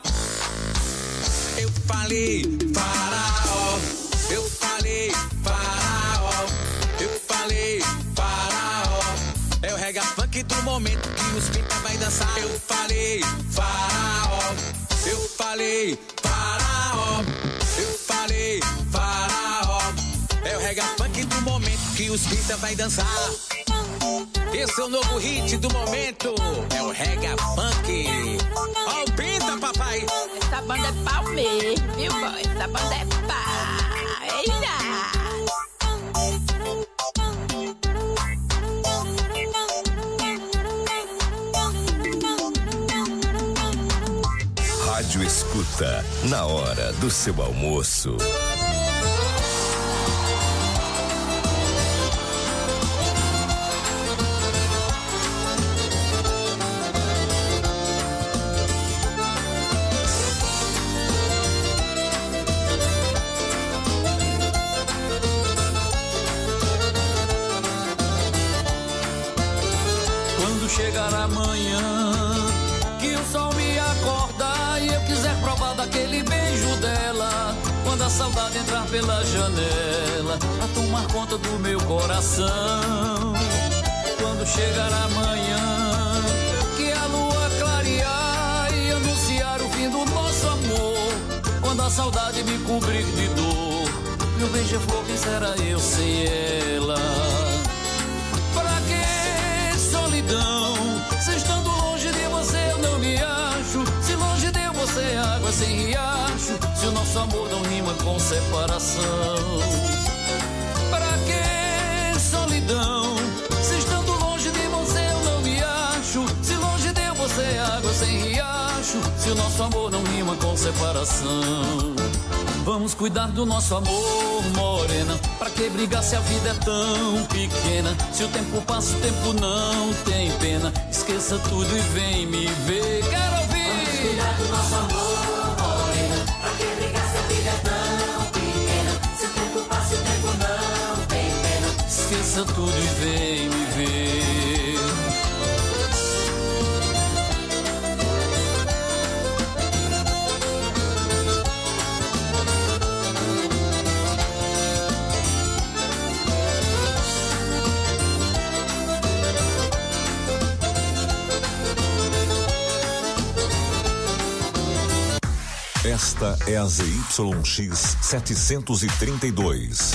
Eu falei faraó. Eu falei faraó. Eu falei faraó. É o reggae funk do momento que os pinta vai dançar. Eu falei faraó. Eu falei faraó. Eu falei faraó. É o reggae funk do momento que os pinta vai dançar. Esse é o novo hit do momento. É o reggae funk. Ó o pinta, papai. Essa banda é pau mesmo, viu, boy? Essa banda é pau. Rádio Escuta, na hora do seu almoço. Chegar amanhã, que o sol me acordar e eu quiser provar daquele beijo dela, quando a saudade entrar pela janela a tomar conta do meu coração. Quando chegar amanhã, que a lua clarear e anunciar o fim do nosso amor, quando a saudade me cobrir de dor, meu beija-flor, quem será eu sem ela? Pra que solidão? Se estando longe de você eu não me acho. Se longe de você é água sem riacho. Se o nosso amor não rima com separação. Pra que solidão? Se estando longe de você eu não me acho. Se longe de você é água sem riacho. Se o nosso amor não rima com separação. Vamos cuidar do nosso amor, morena. Pra que brigar se a vida é tão pequena? Se o tempo passa, o tempo não tem pena. Esqueça tudo e vem me ver. Quero ouvir. Vamos cuidar do nosso amor, morena. Pra que brigar se a vida é tão pequena? Se o tempo passa, o tempo não tem pena. Esqueça tudo e vem me ver. Esta é a ZYX 732,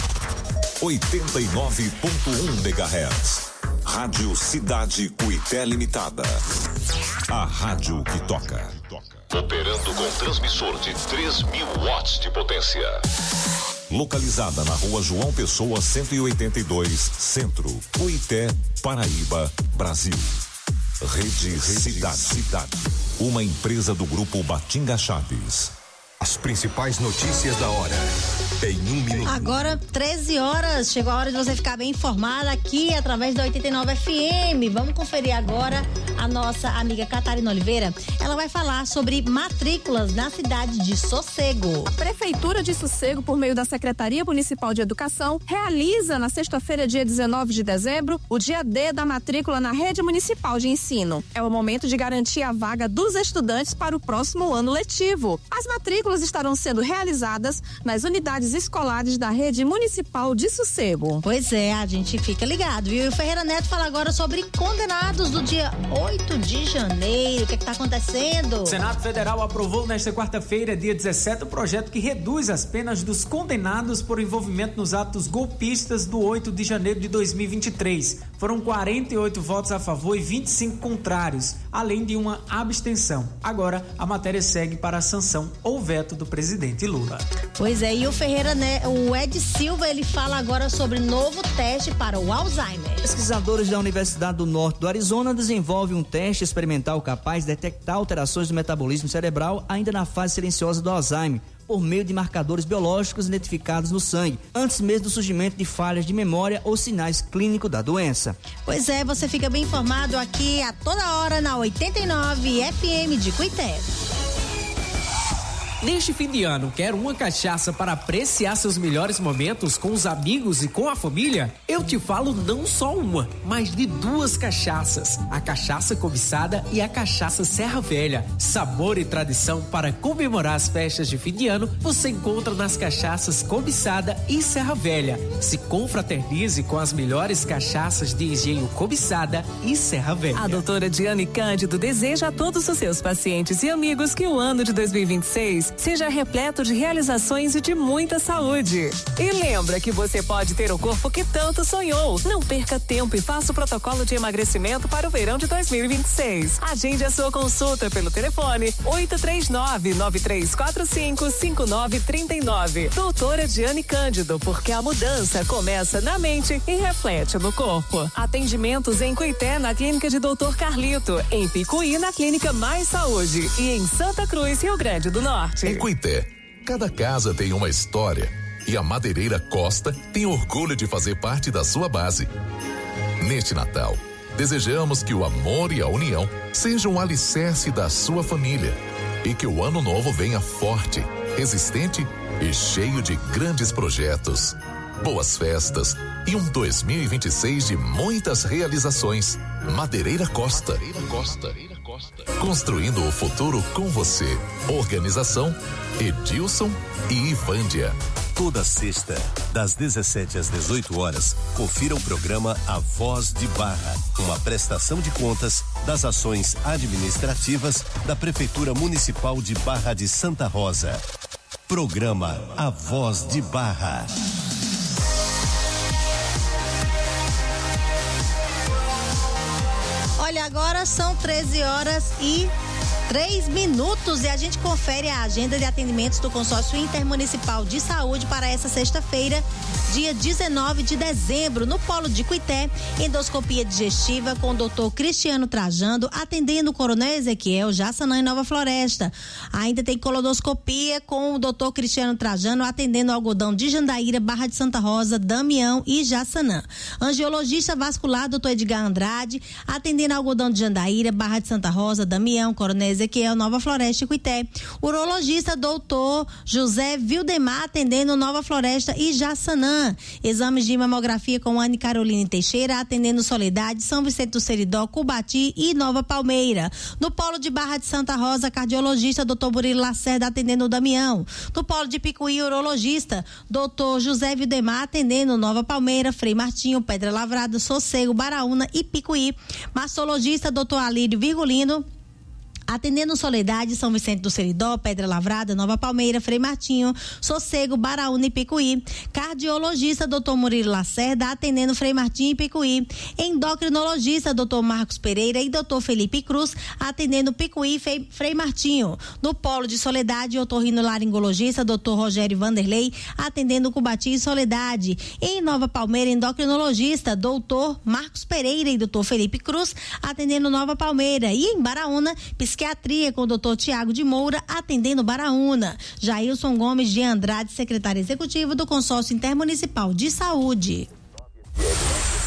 89.1 MHz. Rádio Cidade Cuité Limitada. A rádio que toca. Operando com transmissor de 3.000 watts de potência. Localizada na Rua João Pessoa 182, Centro, Cuité, Paraíba, Brasil. Rede Cidade. Uma empresa do grupo Batinga Chaves. As principais notícias da hora em 1 minuto. Agora 13 horas, chegou a hora de você ficar bem informada aqui através da 89 FM. Vamos conferir agora A nossa amiga Catarina Oliveira, ela vai falar sobre matrículas na cidade de Sossego. A Prefeitura de Sossego, por meio da Secretaria Municipal de Educação, realiza na sexta-feira, dia 19 de dezembro, o dia D da matrícula na rede municipal de ensino. É o momento de garantir a vaga dos estudantes para o próximo ano letivo. As matrículas estarão sendo realizadas nas unidades escolares da rede municipal de Sossego. Pois é, a gente fica ligado, viu? E o Ferreira Neto fala agora sobre condenados do dia 8 de janeiro. O que está acontecendo? O Senado Federal aprovou nesta quarta-feira, dia 17, o projeto que reduz as penas dos condenados por envolvimento nos atos golpistas do 8 de janeiro de 2023. Foram 48 votos a favor e 25 contrários, além de uma abstenção. Agora, a matéria segue para a sanção ou veto do presidente Lula. Pois é, e o Ferreira, o Ed Silva, ele fala agora sobre novo teste para o Alzheimer. Pesquisadores da Universidade do Norte do Arizona desenvolvem um teste experimental capaz de detectar alterações do metabolismo cerebral ainda na fase silenciosa do Alzheimer, por meio de marcadores biológicos identificados no sangue, antes mesmo do surgimento de falhas de memória ou sinais clínicos da doença. Pois é, você fica bem informado aqui a toda hora na 89 FM de Cuité. Neste fim de ano, quer uma cachaça para apreciar seus melhores momentos com os amigos e com a família? Eu te falo não só uma, mas de duas cachaças. A cachaça cobiçada e a cachaça Serra Velha. Sabor e tradição para comemorar as festas de fim de ano, você encontra nas cachaças Cobiçada e Serra Velha. Se confraternize com as melhores cachaças de engenho Cobiçada e Serra Velha. A doutora Diane Cândido deseja a todos os seus pacientes e amigos que o ano de 2026 seja repleto de realizações e de muita saúde. E lembra que você pode ter o corpo que tanto sonhou. Não perca tempo e faça o protocolo de emagrecimento para o verão de 2026. Agende a sua consulta pelo telefone 839-9345-5939. Doutora Diane Cândido, porque a mudança começa na mente e reflete no corpo. Atendimentos em Cuité, na clínica de Dr. Carlito, em Picuí, na clínica Mais Saúde e em Santa Cruz, Rio Grande do Norte. Em Cuité, cada casa tem uma história e a Madeireira Costa tem orgulho de fazer parte da sua base. Neste Natal, desejamos que o amor e a união sejam um alicerce da sua família e que o ano novo venha forte, resistente e cheio de grandes projetos. Boas festas e um 2026 de muitas realizações. Madeireira Costa. Construindo o futuro com você. Organização Edilson e Ivândia. Toda sexta, das 17 às 18 horas, confira o programa A Voz de Barra, uma prestação de contas das ações administrativas da Prefeitura Municipal de Barra de Santa Rosa. Programa A Voz de Barra. Olha, agora são 13h03 e a gente confere a agenda de atendimentos do Consórcio Intermunicipal de Saúde para essa sexta-feira, dia 19 de dezembro, no Polo de Cuité, endoscopia digestiva com o doutor Cristiano Trajando, atendendo o Coronel Ezequiel, Jaçanã e Nova Floresta. Ainda tem colonoscopia com o doutor Cristiano Trajando, atendendo o Algodão de Jandaíra, Barra de Santa Rosa, Damião e Jaçanã. Angiologista vascular, doutor Edgar Andrade, atendendo o Algodão de Jandaíra, Barra de Santa Rosa, Damião, Coronel Ezequiel, Nova Floresta e Cuité. Urologista, doutor José Vildemar, atendendo Nova Floresta e Jaçanã. Exames de mamografia com Anne Caroline Teixeira, atendendo Soledade, São Vicente do Seridó, Cubati e Nova Palmeira. No Polo de Barra de Santa Rosa, cardiologista, doutor Burilo Lacerda, atendendo o Damião. No Polo de Picuí, urologista, doutor José Vildemar, atendendo Nova Palmeira, Frei Martinho, Pedra Lavrada, Sossego, Baraúna e Picuí. Mastologista, doutor Alírio Virgulino, atendendo Soledade, São Vicente do Seridó, Pedra Lavrada, Nova Palmeira, Frei Martinho, Sossego, Baraúna e Picuí. Cardiologista, doutor Murilo Lacerda, atendendo Frei Martinho e Picuí. Endocrinologista, doutor Marcos Pereira e doutor Felipe Cruz, atendendo Picuí e Frei Martinho. No Polo de Soledade, otorrinolaringologista, doutor Rogério Vanderlei, atendendo Cubati e Soledade. Em Nova Palmeira, endocrinologista, doutor Marcos Pereira e doutor Felipe Cruz, atendendo Nova Palmeira. E em Baraúna, psiquiatria com o doutor Tiago de Moura, atendendo Baraúna. Jailson Gomes de Andrade, secretário executivo do Consórcio Intermunicipal de Saúde.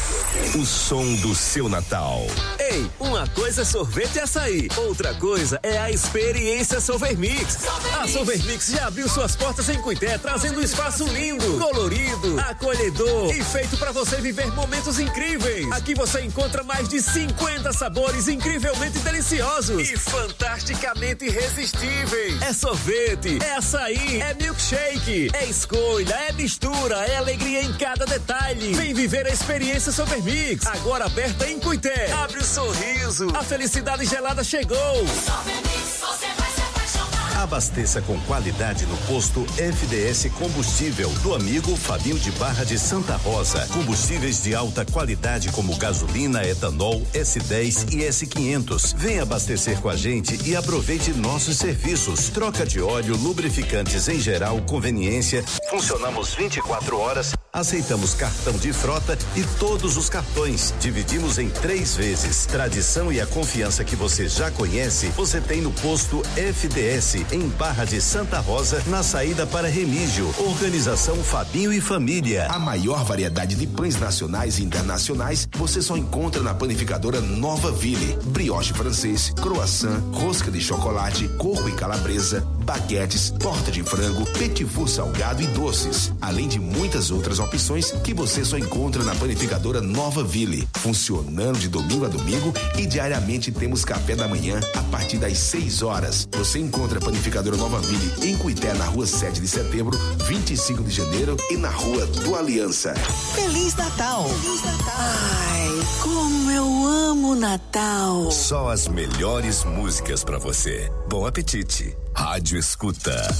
O som do seu Natal. Ei, uma coisa é sorvete e açaí, outra coisa é a experiência Solvermix. A Solvermix já abriu suas portas em Cuité, trazendo um espaço lindo, colorido, acolhedor e feito para você viver momentos incríveis. Aqui você encontra mais de 50 sabores incrivelmente deliciosos e fantasticamente irresistíveis. É sorvete, é açaí, é milkshake, é escolha, é mistura, é alegria em cada detalhe. Vem viver a experiência Solvermix, agora aberta em Cuité. Abre o sorriso, a felicidade gelada chegou. Solvermix, você vai se apaixonar. Abasteça com qualidade no posto FDS Combustível do amigo Fabinho de Barra de Santa Rosa. Combustíveis de alta qualidade como gasolina, etanol, S10 e S500. Venha abastecer com a gente e aproveite nossos serviços. Troca de óleo, lubrificantes em geral, conveniência. Funcionamos 24 horas. Aceitamos cartão de frota e todos os cartões. Dividimos em 3 vezes. Tradição e a confiança que você já conhece, você tem no posto FDS, em Barra de Santa Rosa, na saída para Remígio. Organização Fabinho e Família. A maior variedade de pães nacionais e internacionais você só encontra na panificadora Nova Ville. Brioche francês, croissant, rosca de chocolate, coco e calabresa, baguetes, torta de frango, petit four salgado e doces. Além de muitas outras opções que você só encontra na panificadora Nova Ville. Funcionando de domingo a domingo e diariamente temos café da manhã a partir das 6 horas. Você encontra a panificadora Nova Ville em Cuité, na rua 7 de setembro, 25 de janeiro e na rua do Aliança. Feliz Natal! Feliz Natal! Ai, como eu amo Natal! Só as melhores músicas pra você. Bom apetite. Rádio Escuta.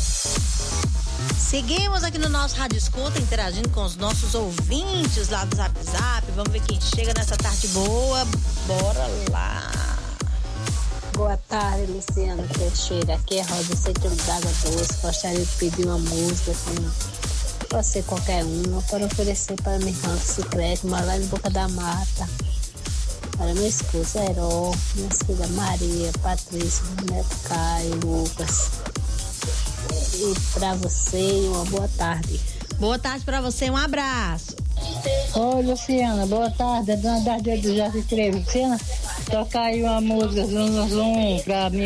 Seguimos aqui no nosso Rádio Escuta, interagindo com os nossos ouvintes lá do Zap Zap. Vamos ver quem chega nessa tarde boa. Bora lá. Boa tarde, Luciano Teixeira. Aqui é Rosa Centro d'Água Doce. Gostaria de pedir uma música, assim, pode ser qualquer uma, para oferecer para minha irmã Ciclete, mora lá em Boca da Mata. Para meu esposo Heró, minha filha Maria, Patrícia, Neto Caio, Lucas. E para você, uma boa tarde. Boa tarde para você, um abraço. Oi, Luciana, boa tarde. É Dona Dardia do Jardim Trevo. Luciana, toca aí uma música, zum, zum, pra mim.